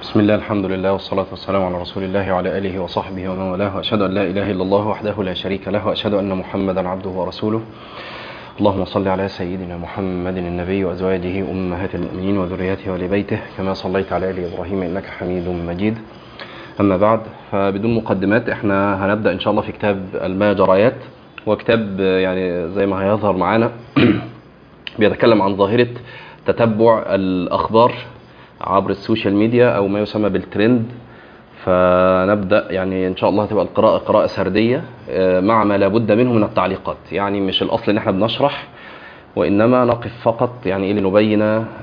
بسم الله، الحمد لله، والصلاة والسلام على رسول الله وعلى آله وصحبه ومن والاه، وأشهد أن لا إله إلا الله وحده لا شريك له، وأشهد أن محمدا عبده ورسوله. اللهم صل على سيدنا محمد النبي وأزواجه أمهات المؤمنين وذرياته ولبيته كما صليت على آل إبراهيم إنك حميد مجيد. أما بعد، فبدون مقدمات احنا هنبدأ إن شاء الله في كتاب الماجريات، وكتاب يعني زي ما هيظهر معانا بيتكلم عن ظاهرة تتبع الأخبار عبر السوشيال ميديا أو ما يسمى بالترند. فنبدأ يعني إن شاء الله هتبقى القراءة قراءة سردية مع ما لابد منه من التعليقات. يعني مش الأصل إن احنا بنشرح، وإنما نقف فقط يعني لنبين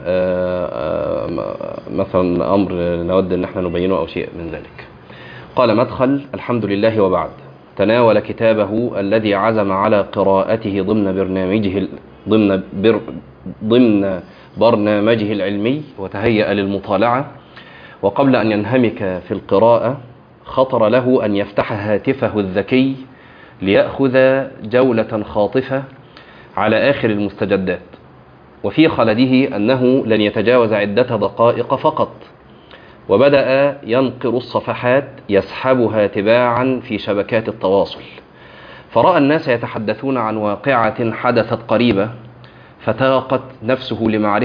مثلا أمر نود إن احنا نبينه أو شيء من ذلك. قال مدخل: الحمد لله وبعد. تناول كتابه الذي عزم على قراءته ضمن برنامجه العلمي وتهيأ للمطالعة. وقبل أن ينهمك في القراءة خطر له أن يفتح هاتفه الذكي ليأخذ جولة خاطفة على آخر المستجدات، وفي خلده أنه لن يتجاوز عدة دقائق فقط، وبدأ ينقر الصفحات يسحبها تباعا في شبكات التواصل، فرأى الناس يتحدثون عن واقعة حدثت قريبة، فتاقت نفسه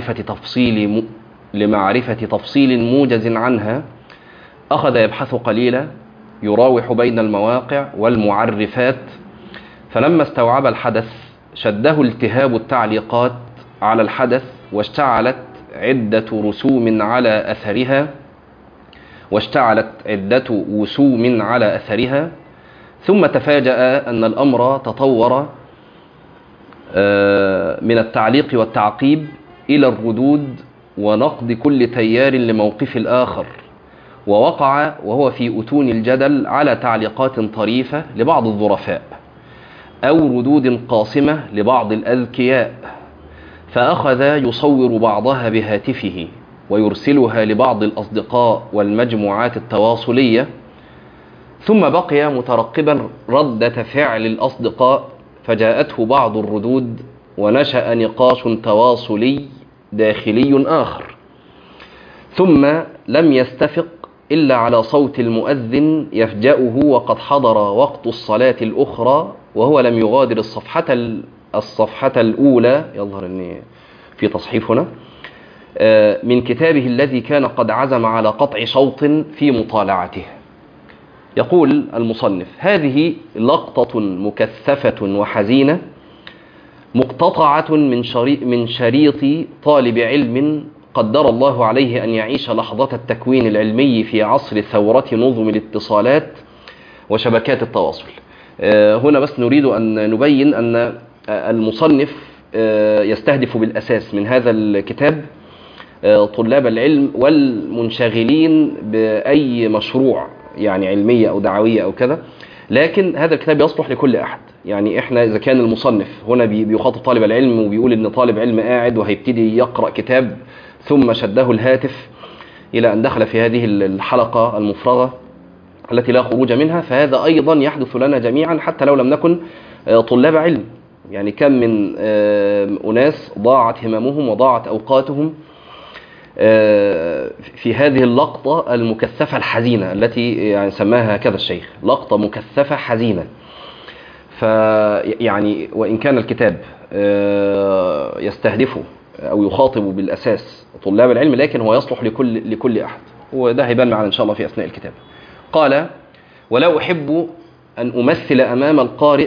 لمعرفة تفصيل موجز عنها. أخذ يبحث قليلا، يراوح بين المواقع والمعرفات، فلما استوعب الحدث شده التهاب التعليقات على الحدث، واشتعلت عدة وسوم على أثرها. ثم تفاجأ أن الأمر تطور من التعليق والتعقيب إلى الردود ونقد كل تيار لموقف الآخر، ووقع وهو في أتون الجدل على تعليقات طريفة لبعض الظرفاء أو ردود قاصمة لبعض الأذكياء، فأخذ يصور بعضها بهاتفه ويرسلها لبعض الأصدقاء والمجموعات التواصلية، ثم بقي مترقبا ردة فعل الأصدقاء، فجاءته بعض الردود ونشأ نقاش تواصلي داخلي آخر، ثم لم يستفق إلا على صوت المؤذن يفجأه وقد حضر وقت الصلاة الأخرى، وهو لم يغادر الصفحة الأولى، يظهر أن في تصحيف هنا، من كتابه الذي كان قد عزم على قطع شوط في مطالعته. يقول المصنف: هذه لقطة مكثفة وحزينة مقتطعة من شريط طالب علم قدر الله عليه أن يعيش لحظة التكوين العلمي في عصر ثورة نظم الاتصالات وشبكات التواصل. هنا بس نريد أن نبين أن المصنف يستهدف بالأساس من هذا الكتاب طلاب العلم والمنشغلين بأي مشروع يعني علمية أو دعوية أو كذا، لكن هذا الكتاب يصلح لكل أحد. يعني إحنا إذا كان المصنف هنا بيخاطب طالب العلم وبيقول إن طالب علم قاعد وهيبتدي يقرأ كتاب ثم شده الهاتف إلى أن دخل في هذه الحلقة المفرغة التي لا خروج منها، فهذا أيضا يحدث لنا جميعا حتى لو لم نكن طلاب علم. يعني كم من أناس ضاعت هممهم وضاعت أوقاتهم في هذه اللقطة المكثفة الحزينة التي يعني سماها هكذا الشيخ، لقطة مكثفة حزينة. فيعني وإن كان الكتاب يستهدفه أو يخاطب بالأساس طلاب العلم، لكن هو يصلح لكل أحد، وده هيبان معنا إن شاء الله في أثناء الكتاب. قال: ولا أحب أن أمثل أمام القارئ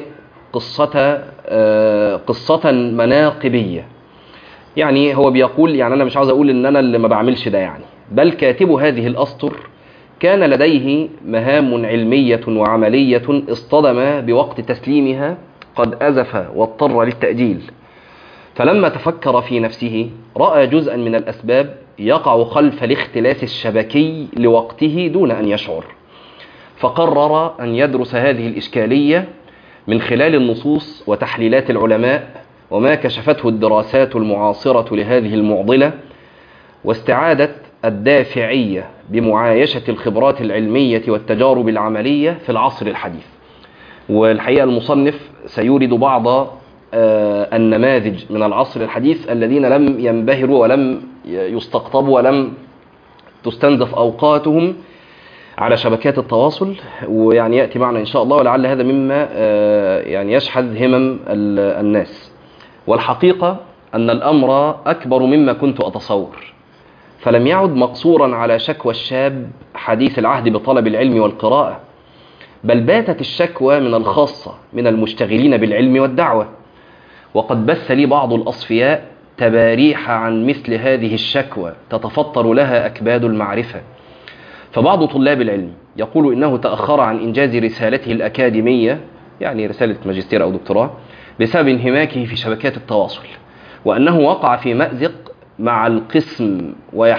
قصة مناقبية. يعني هو بيقول، يعني أنا مش عاوز أقول إن أنا اللي ما بعملش ده، يعني بل كاتب هذه الأسطر كان لديه مهام علمية وعملية اصطدم بوقت تسليمها قد أزف واضطر للتأجيل، فلما تفكر في نفسه رأى جزءا من الأسباب يقع خلف الاختلاس الشبكي لوقته دون أن يشعر، فقرر أن يدرس هذه الإشكالية من خلال النصوص وتحليلات العلماء وما كشفته الدراسات المعاصرة لهذه المعضلة، واستعادة الدافعية بمعايشة الخبرات العلمية والتجارب العملية في العصر الحديث. والحقيقة المصنف سيورد بعض النماذج من العصر الحديث الذين لم ينبهروا ولم يستقطبوا ولم تستنزف أوقاتهم على شبكات التواصل، ويعني يأتي معنا إن شاء الله، ولعل هذا مما يعني يشحذ همم الناس. والحقيقة أن الأمر أكبر مما كنت أتصور، فلم يعد مقصورا على شكوى الشاب حديث العهد بطلب العلم والقراءة، بل باتت الشكوى من الخاصة من المشتغلين بالعلم والدعوة. وقد بث لي بعض الأصفياء تباريح عن مثل هذه الشكوى تتفطر لها أكباد المعرفة. فبعض طلاب العلم يقول إنه تأخر عن إنجاز رسالته الأكاديمية، يعني رسالة ماجستير أو دكتوراه، بسبب انهماكه في شبكات التواصل، وأنه وقع في مأزق مع القسم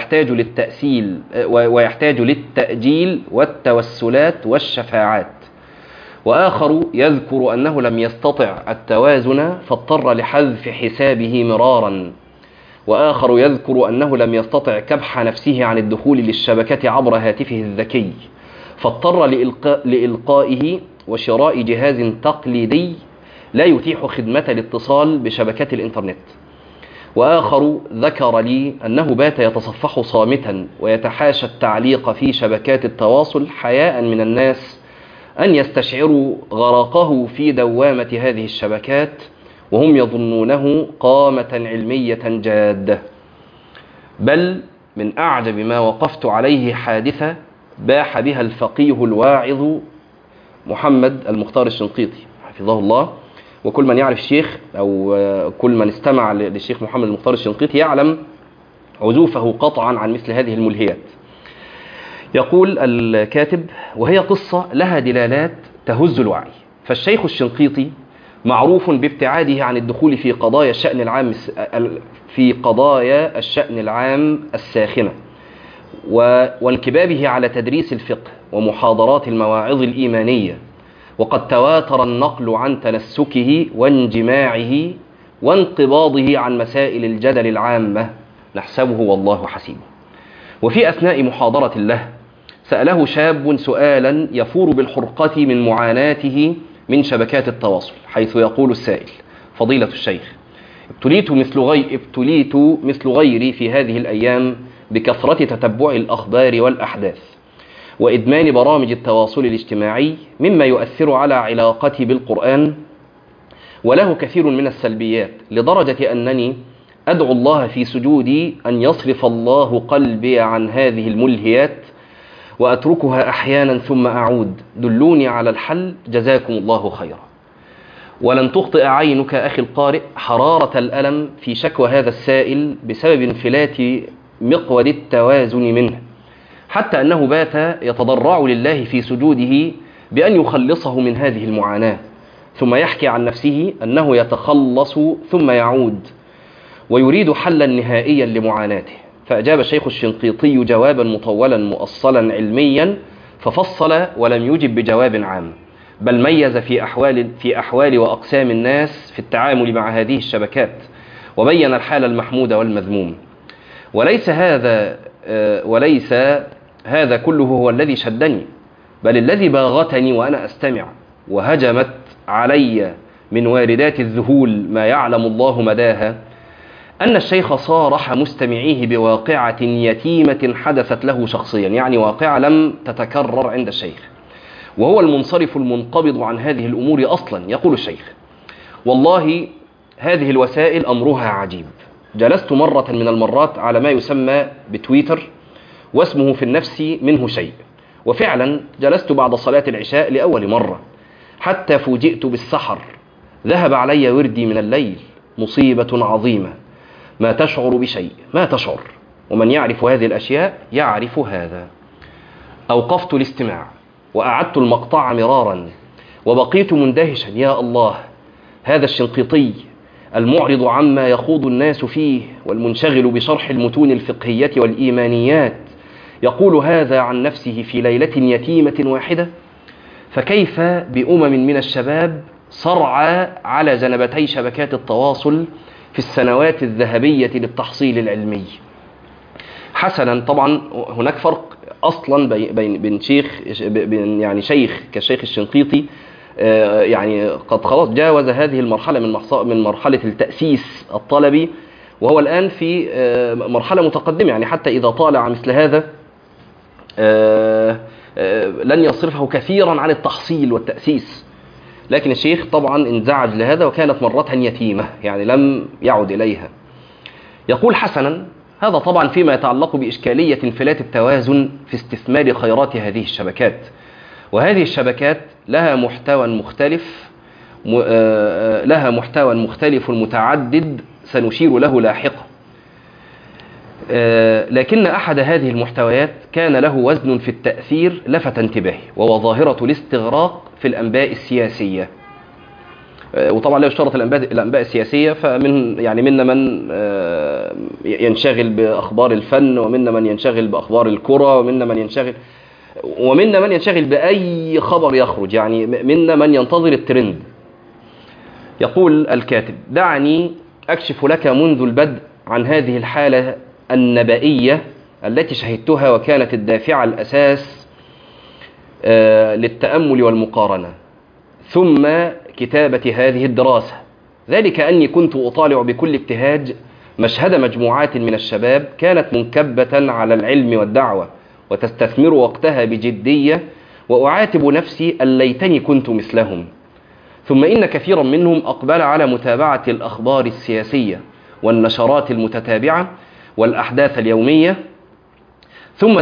ويحتاج للتأجيل والتوسلات والشفاعات. وآخر يذكر أنه لم يستطع التوازن فاضطر لحذف حسابه مرارا. وآخر يذكر أنه لم يستطع كبح نفسه عن الدخول للشبكة عبر هاتفه الذكي فاضطر لإلقائه وشراء جهاز تقليدي لا يتيح خدمة الاتصال بشبكة الإنترنت. وآخر ذكر لي أنه بات يتصفح صامتا ويتحاشى التعليق في شبكات التواصل حياء من الناس أن يستشعروا غرقه في دوامة هذه الشبكات وهم يظنونه قامة علمية جادة. بل من أعجب ما وقفت عليه حادثة باح بها الفقيه الواعظ محمد المختار الشنقيطي حفظه الله. وكل من يعرف الشيخ أو كل من استمع للشيخ محمد المختار الشنقيطي يعلم عزوفه قطعا عن مثل هذه الملهيات. يقول الكاتب: وهي قصة لها دلالات تهز الوعي. فالشيخ الشنقيطي معروف بابتعاده عن الدخول في قضايا الشأن العام الساخنة، وانكبابه على تدريس الفقه ومحاضرات المواعظ الإيمانية. وقد تواتر النقل عن تنسكه وانجماعه وانقباضه عن مسائل الجدل العامة نحسبه والله حسيبه. وفي أثناء محاضرة له سأله شاب سؤالا يفور بالحرقة من معاناته من شبكات التواصل، حيث يقول السائل: فضيلة الشيخ، ابتليت مثل غيري في هذه الأيام بكثرة تتبع الأخبار والأحداث وإدمان برامج التواصل الاجتماعي، مما يؤثر على علاقتي بالقرآن، وله كثير من السلبيات، لدرجة أنني أدعو الله في سجودي أن يصرف الله قلبي عن هذه الملهيات وأتركها أحيانا ثم أعود. دلوني على الحل جزاكم الله خيرا. ولن تخطئ عينك أخي القارئ حرارة الألم في شكوى هذا السائل بسبب انفلات مقود التوازن منه، حتى أنه بات يتضرع لله في سجوده بأن يخلصه من هذه المعاناة، ثم يحكي عن نفسه أنه يتخلص ثم يعود ويريد حلا نهائيا لمعاناته. فأجاب الشيخ الشنقيطي جوابا مطولا مؤصلا علميا، ففصل ولم يجب بجواب عام، بل ميز في أحوال وأقسام الناس في التعامل مع هذه الشبكات، وبين الحال المحمود والمذموم. وليس هذا كله هو الذي شدني، بل الذي باغتني وأنا أستمع وهجمت علي من واردات الذهول ما يعلم الله مداها، أن الشيخ صارح مستمعيه بواقعة يتيمة حدثت له شخصيا، يعني واقعة لم تتكرر عند الشيخ، وهو المنصرف المنقبض عن هذه الأمور أصلا. يقول الشيخ: والله هذه الوسائل أمرها عجيب. جلست مرة من المرات على ما يسمى بتويتر، واسمه في النفس منه شيء، وفعلا جلست بعد صلاة العشاء لأول مرة حتى فوجئت بالسحر. ذهب علي وردي من الليل. مصيبة عظيمة، ما تشعر بشيء، ما تشعر، ومن يعرف هذه الأشياء يعرف هذا. أوقفت الاستماع وأعدت المقطع مرارا وبقيت مندهشا. يا الله، هذا الشنقيطي المعرض عما يخوض الناس فيه والمنشغل بشرح المتون الفقهية والإيمانيات يقول هذا عن نفسه في ليلة يتيمة واحدة؟ فكيف بأمم من الشباب صرعى على جنبتي شبكات التواصل في السنوات الذهبية للتحصيل العلمي؟ حسنا، طبعا هناك فرق أصلا بين شيخ كالشيخ الشنقيطي، يعني قد خلاص جاوز هذه المرحلة من مرحلة التأسيس الطلبي، وهو الآن في مرحلة متقدمة، يعني حتى إذا طالع مثل هذا لن يصرفه كثيرا عن التحصيل والتأسيس. لكن الشيخ طبعا انزعج لهذا، وكانت مرة يتيمة يعني لم يعد إليها. يقول حسنا: هذا طبعا فيما يتعلق بإشكالية انفلات التوازن في استثمار خيرات هذه الشبكات. وهذه الشبكات لها محتوى مختلف متعدد سنشير له لاحقا. لكن أحد هذه المحتويات كان له وزن في التأثير لفت انتباهي، وهو ظاهرة الاستغراق في الأنباء السياسية. وطبعا لا يشترط الأنباء السياسية، منا من ينشغل بأخبار الفن، ومنا من ينشغل بأخبار الكرة، ومنا من ينشغل بأي خبر يخرج، يعني منا من ينتظر الترند. يقول الكاتب: دعني أكشف لك منذ البدء عن هذه الحالة النبائية التي شهدتها، وكانت الدافع الأساس للتأمل والمقارنة ثم كتابة هذه الدراسة. ذلك أني كنت أطالع بكل ابتهاج مشهد مجموعات من الشباب كانت منكبة على العلم والدعوة وتستثمر وقتها بجدية، وأعاتب نفسي أن ليتني كنت مثلهم. ثم إن كثيرا منهم أقبل على متابعة الأخبار السياسية والنشرات المتتابعة والأحداث اليومية، ثم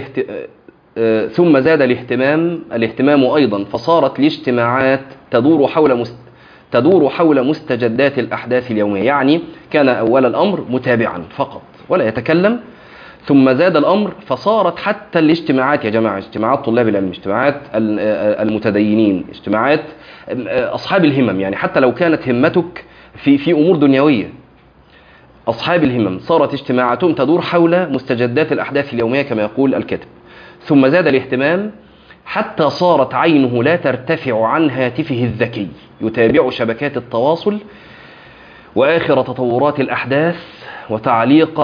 زاد الاهتمام أيضا، فصارت الاجتماعات تدور حول مستجدات الأحداث اليومية. يعني كان أول الأمر متابعا فقط ولا يتكلم، ثم زاد الأمر فصارت حتى الاجتماعات يا جماعة، اجتماعات طلاب العلم، اجتماعات المتدينين، اجتماعات أصحاب الهمم، يعني حتى لو كانت همتك في أمور دنيوية، أصحاب الهمم صارت اجتماعاتهم تدور حول مستجدات الأحداث اليومية كما يقول الكاتب. ثم زاد الاهتمام حتى صارت عينه لا ترتفع عن هاتفه الذكي، يتابع شبكات التواصل وآخر تطورات الأحداث وتعليق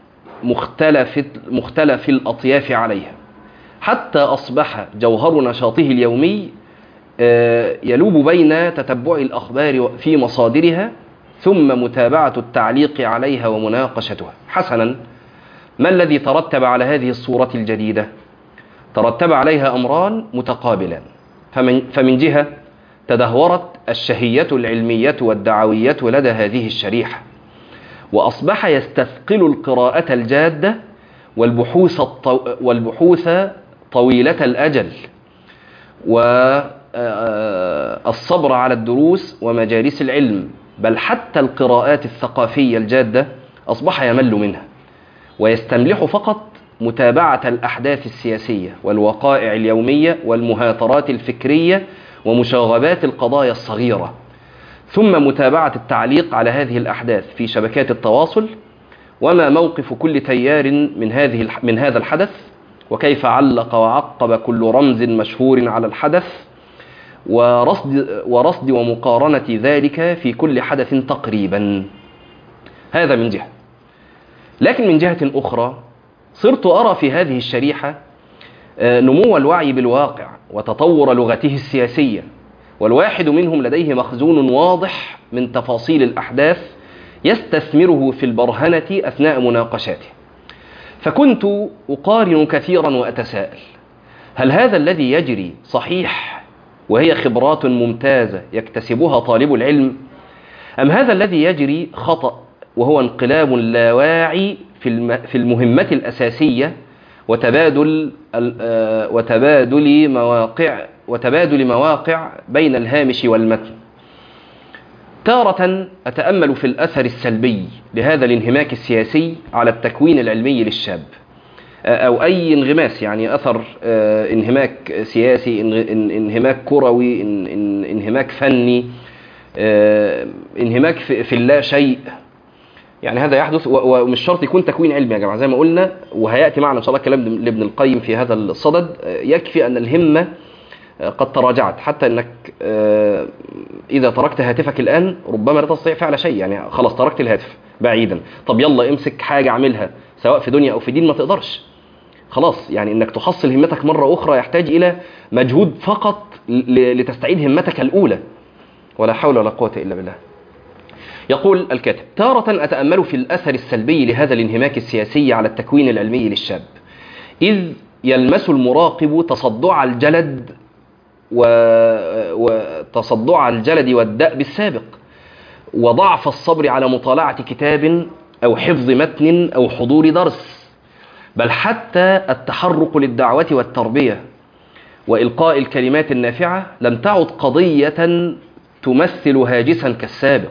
مختلف الأطياف عليها، حتى أصبح جوهر نشاطه اليومي يلوب بين تتبع الأخبار في مصادرها ثم متابعة التعليق عليها ومناقشتها. حسنا، ما الذي ترتب على هذه الصورة الجديدة؟ ترتب عليها أمران متقابلان. فمن جهة تدهورت الشهية العلمية والدعوية لدى هذه الشريحة، وأصبح يستثقل القراءة الجادة والبحوث طويلة الأجل والصبر على الدروس ومجالس العلم، بل حتى القراءات الثقافية الجادة أصبح يمل منها ويستملح فقط متابعة الأحداث السياسية والوقائع اليومية والمهاترات الفكرية ومشاغبات القضايا الصغيرة، ثم متابعة التعليق على هذه الأحداث في شبكات التواصل، وما موقف كل تيار من هذا الحدث، وكيف علق وعقب كل رمز مشهور على الحدث، ورصد ومقارنة ذلك في كل حدث تقريبا. هذا من جهة. لكن من جهة أخرى صرت أرى في هذه الشريحة نمو الوعي بالواقع وتطور لغته السياسية، والواحد منهم لديه مخزون واضح من تفاصيل الأحداث يستثمره في البرهنة أثناء مناقشاته. فكنت أقارن كثيرا وأتساءل: هل هذا الذي يجري صحيح وهي خبرات ممتازة يكتسبها طالب العلم، أم هذا الذي يجري خطأ وهو انقلاب لا واعي في المهمة الأساسية وتبادل مواقع بين الهامش والمتن؟ تارة أتأمل في الأثر السلبي لهذا الانهماك السياسي على التكوين العلمي للشاب، أو أي انغماس، يعني أثر انهماك سياسي، انهماك كروي، انهماك فني، انهماك في اللا شيء. يعني هذا يحدث، ومش شرط يكون تكوين علمي يا جماعة، زي ما قلنا وهيأتي معنا إن شاء الله كلام لابن القيم في هذا الصدد. يكفي أن الهمة قد تراجعت، حتى أنك إذا تركت هاتفك الآن ربما لا تستطيع فعل شيء، يعني خلاص تركت الهاتف بعيدا، طب يلا امسك حاجة اعملها سواء في دنيا أو في دين، ما تقدرش خلاص. يعني أنك تحصل همتك مرة أخرى يحتاج إلى مجهود فقط لتستعيد همتك الأولى، ولا حول ولا قوة إلا بالله. يقول الكاتب: تارة أتأمل في الأثر السلبي لهذا الانهماك السياسي على التكوين العلمي للشاب، إذ يلمس المراقب تصدع الجلد وتصدع الجلد والدأب السابق، وضعف الصبر على مطالعة كتاب أو حفظ متن أو حضور درس، بل حتى التحرك للدعوة والتربية وإلقاء الكلمات النافعة لم تعد قضية تمثل هاجسا كالسابق.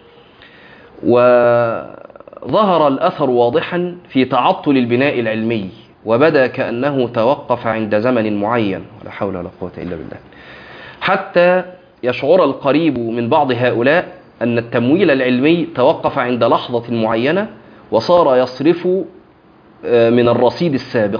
وظهر الأثر واضحا في تعطل البناء العلمي، وبدا كأنه توقف عند زمن معين، ولا حول ولا قوة إلا بالله، حتى يشعر القريب من بعض هؤلاء أن التمويل العلمي توقف عند لحظة معينة وصار يصرف من الرصيد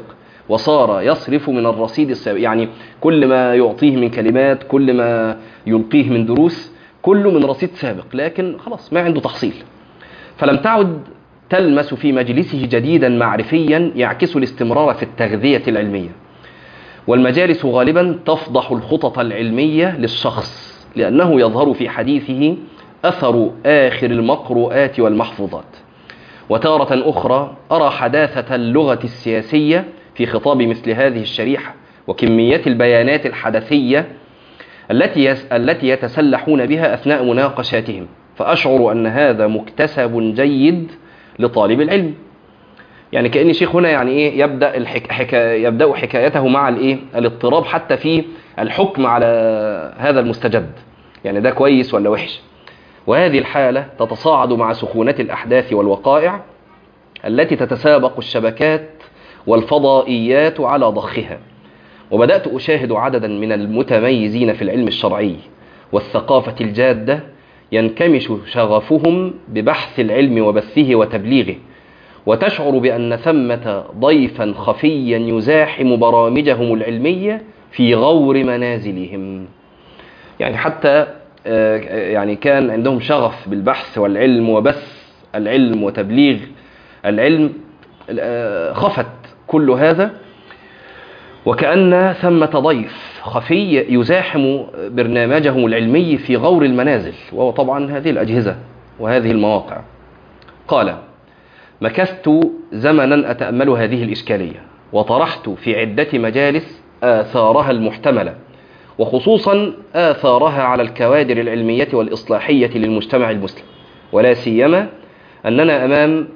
السابق، يعني كل ما يعطيه من كلمات، كل ما يلقيه من دروس، كله من رصيد سابق، لكن خلاص ما عنده تحصيل. فلم تعد تلمس في مجلسه جديدا معرفيا يعكس الاستمرار في التغذية العلمية. والمجالس غالبا تفضح الخطط العلمية للشخص، لأنه يظهر في حديثه أثر آخر المقروءات والمحفوظات. وتارة أخرى أرى حداثة اللغة السياسية في خطاب مثل هذه الشريحة، وكمية البيانات الحدثية التي يتسلحون بها أثناء مناقشاتهم، فأشعر أن هذا مكتسب جيد لطالب العلم. يعني كأن شيخ هنا يعني إيه يبدأ حكايته مع الاضطراب حتى في الحكم على هذا المستجد، يعني ده كويس ولا وحش. وهذه الحالة تتصاعد مع سخونة الأحداث والوقائع التي تتسابق الشبكات والفضائيات على ضخها. وبدأت أشاهد عددا من المتميزين في العلم الشرعي والثقافة الجادة ينكمش شغفهم ببحث العلم وبثه وتبليغه، وتشعر بأن ثمة ضيفا خفيا يزاحم برامجهم العلمية في غور منازلهم. يعني حتى يعني كان عندهم شغف بالبحث والعلم وبث العلم وتبليغ العلم، خفت كل هذا، وكأن ثمة ضيف خفي يزاحم برنامجهم العلمي في غور المنازل، وهو طبعا هذه الأجهزة وهذه المواقع. قال: مكثت زمنا أتأمل هذه الإشكالية، وطرحت في عدة مجالس آثارها المحتملة، وخصوصا آثارها على الكوادر العلمية والإصلاحية للمجتمع المسلم، ولا سيما أننا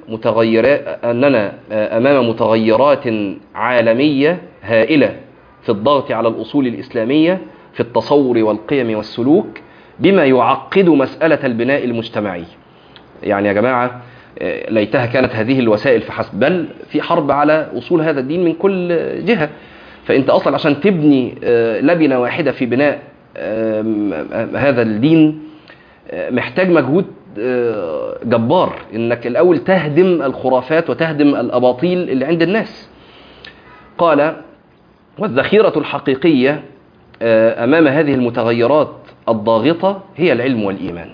أمام متغيرات عالمية هائلة في الضغط على الأصول الإسلامية في التصور والقيم والسلوك، بما يعقد مسألة البناء المجتمعي. يعني يا جماعة ليتها كانت هذه الوسائل فحسب، بل في حرب على أصول هذا الدين من كل جهة. فأنت أصلا عشان تبني لبنة واحدة في بناء هذا الدين محتاج مجهود جبار، إنك الأول تهدم الخرافات وتهدم الأباطيل اللي عند الناس. قال: والذخيرة الحقيقية أمام هذه المتغيرات الضاغطة هي العلم والإيمان.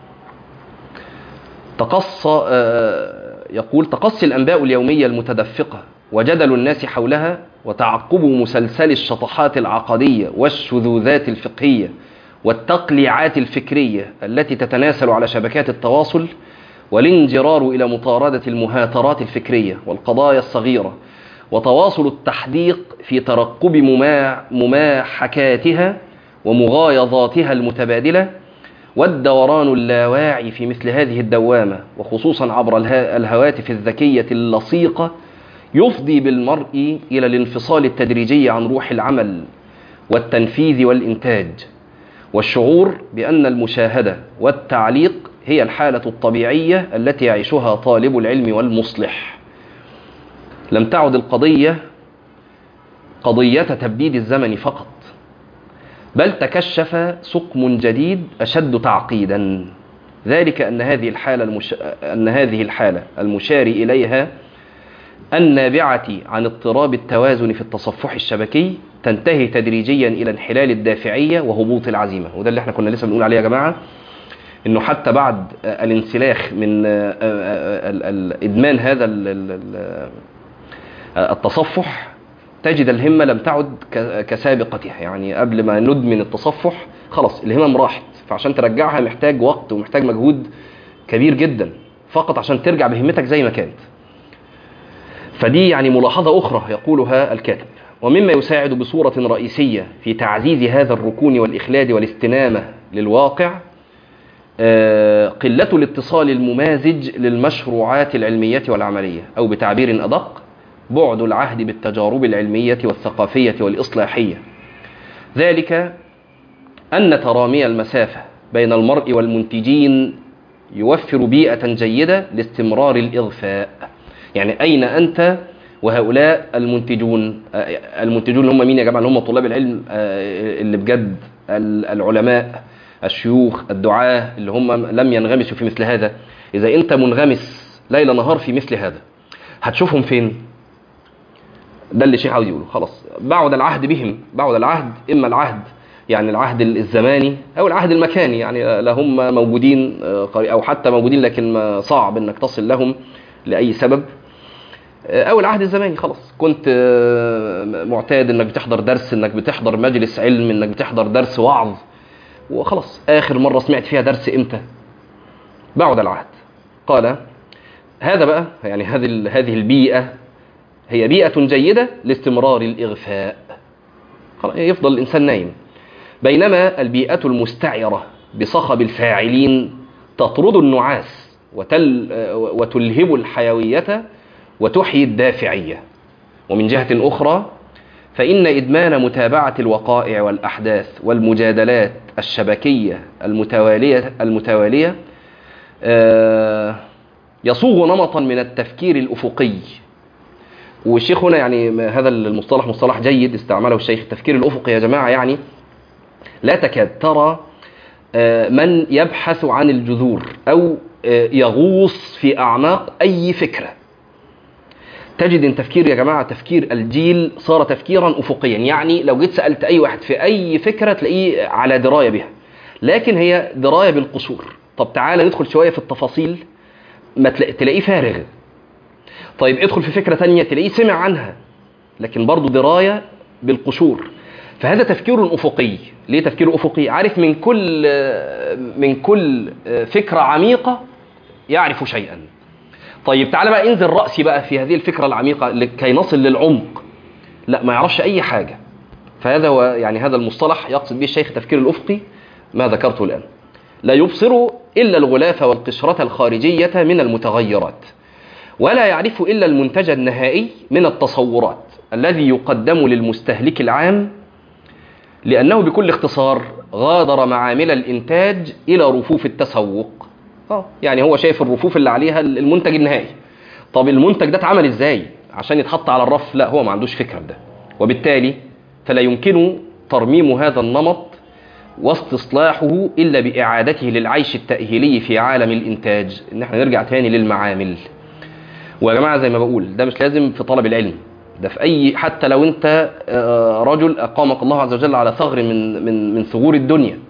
يقول: تقصي الأنباء اليومية المتدفقة وجدل الناس حولها، وتعقب مسلسل الشطحات العقدية والشذوذات الفقهية والتقليعات الفكرية التي تتناسل على شبكات التواصل، والانجرار إلى مطاردة المهاترات الفكرية والقضايا الصغيرة، وتواصل التحديق في ترقب مماحكاتها ومغايظاتها المتبادلة، والدوران اللاواعي في مثل هذه الدوامة، وخصوصا عبر الهواتف الذكية اللصيقة، يفضي بالمرء إلى الانفصال التدريجي عن روح العمل والتنفيذ والإنتاج، والشعور بأن المشاهدة والتعليق هي الحالة الطبيعية التي يعيشها طالب العلم والمصلح. لم تعد القضية قضية تبديد الزمن فقط، بل تكشف سقم جديد أشد تعقيدا، ذلك أن هذه الحالة المشار إليها النابعة عن اضطراب التوازن في التصفح الشبكي تنتهي تدريجيا إلى انحلال الدافعية وهبوط العزيمة. وده اللي احنا كنا لسه بنقول عليه يا جماعة، إنه حتى بعد الانسلاخ من إدمان هذا التصفح تجد الهمة لم تعد كسابقتها. يعني قبل ما ندمن التصفح خلاص الهمم راحت، فعشان ترجعها محتاج وقت ومحتاج مجهود كبير جدا فقط عشان ترجع بهمتك زي ما كانت. فدي يعني ملاحظة أخرى يقولها الكاتب. ومما يساعد بصورة رئيسية في تعزيز هذا الركون والإخلاد والاستنامة للواقع قلة الاتصال الممازج للمشروعات العلمية والعملية، أو بتعبير أدق بعد العهد بالتجارب العلمية والثقافية والإصلاحية. ذلك أن ترامي المسافة بين المرء والمنتجين يوفر بيئة جيدة لاستمرار الإغفاء. يعني أين أنت وهؤلاء المنتجون اللي هم مين يا جماعة؟ اللي هم طلاب العلم اللي بجد، العلماء، الشيوخ، الدعاة اللي هم لم ينغمسوا في مثل هذا. إذا أنت منغمس ليل نهار في مثل هذا هتشوفهم فين؟ ده اللي الشيخ عاوز يقوله. خلاص بعد العهد بهم، بعد العهد، إما العهد يعني العهد الزماني أو العهد المكاني، يعني لا هم موجودين أو حتى موجودين لكن صعب أنك تصل لهم لأي سبب، أو العهد الزماني خلاص كنت معتاد أنك بتحضر درس، أنك بتحضر مجلس علم، أنك بتحضر درس وعظ، وخلاص آخر مرة سمعت فيها درس إمتى؟ بعد العهد. قال هذا بقى يعني هذه البيئة هي بيئة جيدة لاستمرار الإغفاء، يفضل الإنسان نايم. بينما البيئة المستعرة بصخب الفاعلين تطرد النعاس وتلهب الحيوية وتحيي الدافعية. ومن جهة أخرى فإن إدمان متابعة الوقائع والأحداث والمجادلات الشبكية المتوالية يصوغ نمطا من التفكير الأفقي. والشيخ هنا يعني هذا المصطلح مصطلح جيد استعمله الشيخ. التفكير الأفقي يا جماعة يعني لا تكاد ترى من يبحث عن الجذور أو يغوص في أعماق أي فكرة. تجد ان تفكير يا جماعة، تفكير الجيل صار تفكيرا أفقيا. يعني لو جيت سألت أي واحد في أي فكرة تلاقيه على دراية بها، لكن هي دراية بالقشور. طب تعالى ندخل شوية في التفاصيل ما تلاقيه فارغ. طيب ادخل في فكرة تانية تلاقيه سمع عنها لكن برضو دراية بالقشور. فهذا تفكير أفقي. ليه تفكير أفقي؟ عارف من كل فكرة عميقة يعرف شيئا. طيب تعالى بقى انزل رأسي بقى في هذه الفكرة العميقة لكي نصل للعمق، لا ما يعرفش أي حاجة. فهذا هو يعني هذا المصطلح يقصد به الشيخ التفكير الأفقي ما ذكرته الآن. لا يبصر إلا الغلاف والقشرة الخارجية من المتغيرات، ولا يعرف إلا المنتج النهائي من التصورات الذي يقدم للمستهلك العام، لأنه بكل اختصار غادر معامل الإنتاج إلى رفوف التسوق. يعني هو شايف الرفوف اللي عليها المنتج النهائي. طب المنتج ده اتعمل ازاي عشان يتحط على الرف؟ لا هو ما عندوش فكرة ده، وبالتالي فلا يمكن ترميم هذا النمط واستصلاحه إلا بإعادته للعيش التأهيلي في عالم الإنتاج، إن احنا نرجع تاني للمعامل. ويا جماعة زي ما بقول ده مش لازم في طلب العلم، ده في أي، حتى لو أنت رجل أقامك الله عز وجل على ثغر من ثغور الدنيا،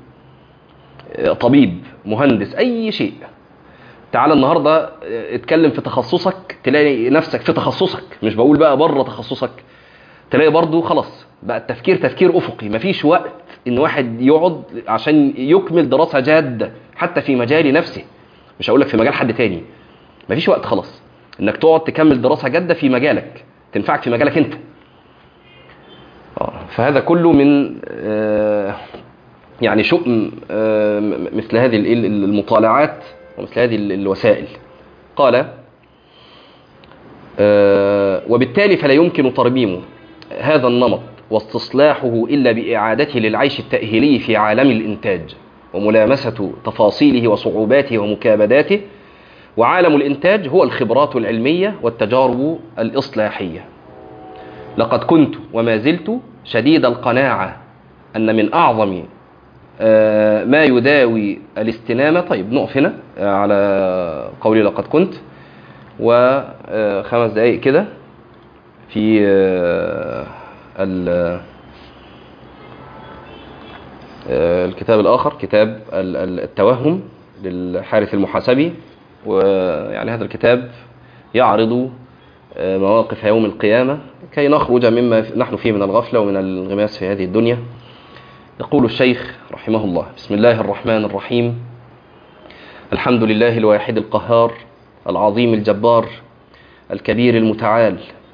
طبيب، مهندس، أي شيء. تعال النهاردة اتكلم في تخصصك تلاقي نفسك في تخصصك، مش بقول بقى بره تخصصك، تلاقي برضو خلاص بقى التفكير تفكير أفقي. مفيش وقت إن واحد يقعد عشان يكمل دراسة جادة حتى في مجال نفسه، مش هقولك في مجال حد تاني. مفيش وقت خلاص إنك تقعد تكمل دراسة جادة في مجالك تنفعك في مجالك أنت. فهذا كله من يعني شؤم مثل هذه المطالعات ومثل هذه الوسائل. قال وبالتالي فلا يمكن ترميم هذا النمط واستصلاحه إلا بإعادته للعيش التأهيلي في عالم الإنتاج وملامسة تفاصيله وصعوباته ومكابداته. وعالم الإنتاج هو الخبرات العلمية والتجارب الإصلاحية. لقد كنت وما زلت شديد القناعة أن من أعظم ما يداوي الاستنامة. طيب نقف هنا على قولي لقد كنت، و5 دقائق كده في الكتاب الآخر، كتاب التوهم للحارث المحاسبي. ويعني هذا الكتاب يعرض مواقف يوم القيامة كي نخرج مما نحن فيه من الغفلة ومن الانغماس في هذه الدنيا. يقول الشيخ رحمه الله: بسم الله الرحمن الرحيم. الحمد لله الواحد القهار العظيم الجبار الكبير المتعال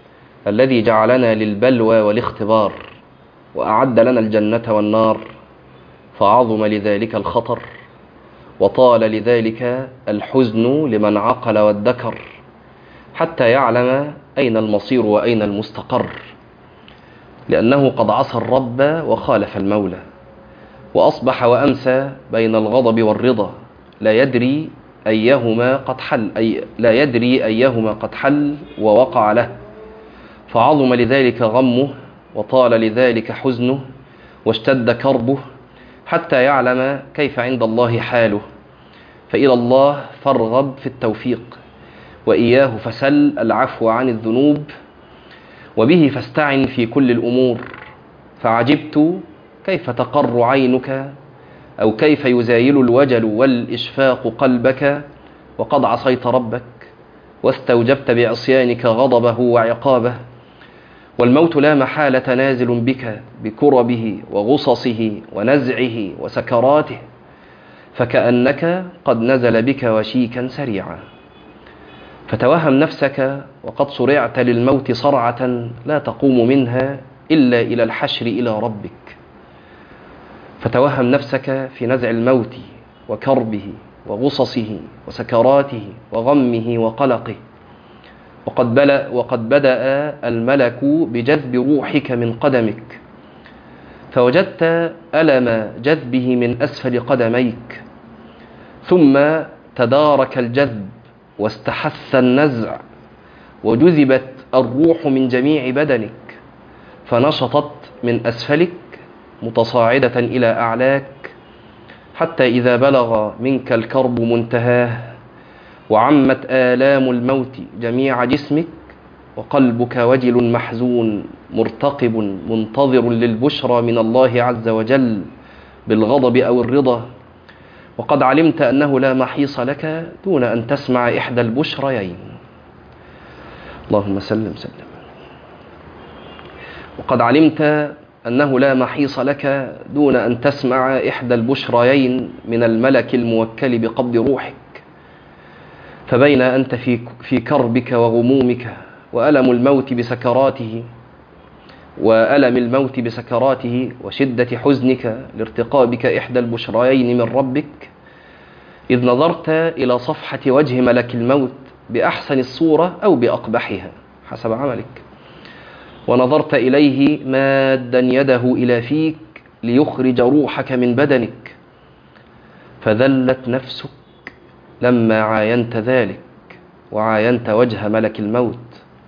الذي جعلنا للبلوى والاختبار وأعد لنا الجنة والنار، فعظم لذلك الخطر وطال لذلك الحزن لمن عقل وادكر، حتى يعلم أين المصير وأين المستقر، لأنه قد عصى الرب وخالف المولى، وأصبح وأمسى بين الغضب والرضا، لا يدري أيهما قد حل ووقع له، فعظم لذلك غمه وطال لذلك حزنه واشتد كربه، حتى يعلم كيف عند الله حاله. فإلى الله فارغب في التوفيق، وإياه فسل العفو عن الذنوب، وبه فاستعن في كل الأمور. فعجبت كيف تقر عينك، أو كيف يزايل الوجل والإشفاق قلبك وقد عصيت ربك واستوجبت بعصيانك غضبه وعقابه، والموت لا محالة نازل بك بكربه وغصصه ونزعه وسكراته، فكأنك قد نزل بك وشيكا سريعا. فتوهم نفسك وقد صرعت للموت صرعة لا تقوم منها إلا إلى الحشر إلى ربك. فتوهم نفسك في نزع الموت وكربه وغصصه وسكراته وغمه وقلقه، وقد بدأ الملك بجذب روحك من قدمك، فوجدت ألم جذبه من أسفل قدميك، ثم تدارك الجذب واستحث النزع، وجذبت الروح من جميع بدنك، فنشطت من أسفلك متصاعدة إلى أعلاك، حتى إذا بلغ منك الكرب منتهاه وعمت آلام الموت جميع جسمك، وقلبك وجل محزون مرتقب منتظر للبشرى من الله عز وجل بالغضب أو الرضا، وقد علمت أنه لا محيص لك دون أن تسمع إحدى البشريين. اللهم سلم سلم. وقد علمت أنه لا محيص لك دون أن تسمع إحدى البشريين من الملك الموكل بقبض روحك. فبين أنت في كربك وغمومك وألم الموت بسكراته وشدة حزنك لارتقابك إحدى البشريين من ربك، إذ نظرت إلى صفحة وجه ملك الموت بأحسن الصورة أو بأقبحها حسب عملك، ونظرت إليه مادا يده إلى فيك ليخرج روحك من بدنك، فذلت نفسك لما عاينت ذلك وعاينت وجه ملك الموت،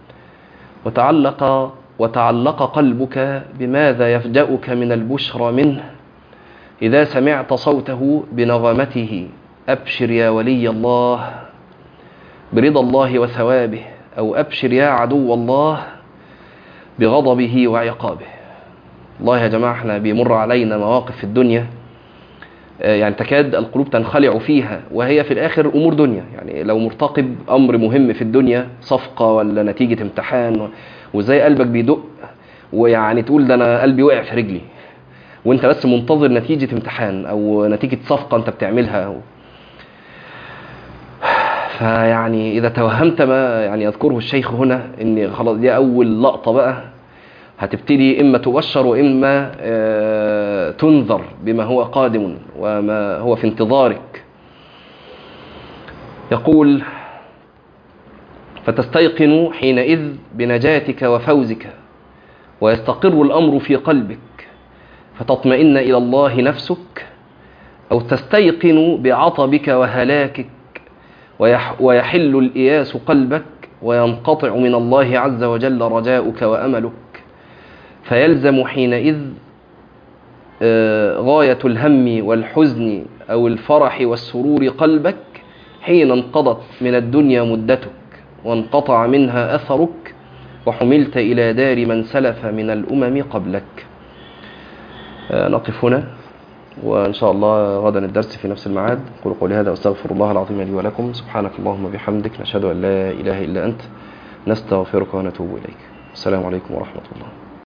وتعلق قلبك بماذا يفجأك من البشرى منه إذا سمعت صوته بنغمته: أبشر يا ولي الله برضا الله وثوابه، أو أبشر يا عدو الله بغضبه وعقابه. الله يا جماعة، احنا بيمر علينا مواقف في الدنيا يعني تكاد القلوب تنخلع فيها، وهي في الآخر أمور دنيا. يعني لو مرتقب أمر مهم في الدنيا، صفقة ولا نتيجة امتحان، وزي قلبك بيدق، ويعني تقول ده أنا قلبي وقع في رجلي، وانت بس منتظر نتيجة امتحان أو نتيجة صفقة انت بتعملها. فيعني إذا توهمت ما يعني يذكره الشيخ هنا، إن خلاص دي أول لقطة بقى، هتبتدي إما تبشر وإما تنذر بما هو قادم وما هو في انتظارك. يقول: فتستيقن حينئذ بنجاتك وفوزك، ويستقر الأمر في قلبك، فتطمئن إلى الله نفسك، أو تستيقن بعطبك وهلاكك، ويحل الإياس قلبك، وينقطع من الله عز وجل رجاؤك وأملك، فيلزم حينئذ غاية الهم والحزن أو الفرح والسرور قلبك حين انقضت من الدنيا مدتك وانقطع منها أثرك، وحملت إلى دار من سلف من الأمم قبلك. نقف هنا، وإن شاء الله غدا الدرس في نفس الميعاد. قولوا قولي هذا واستغفر الله العظيم لي ولكم. سبحانك اللهم وبحمدك، نشهد أن لا إله إلا أنت، نستغفرك ونتوب إليك. السلام عليكم ورحمة الله.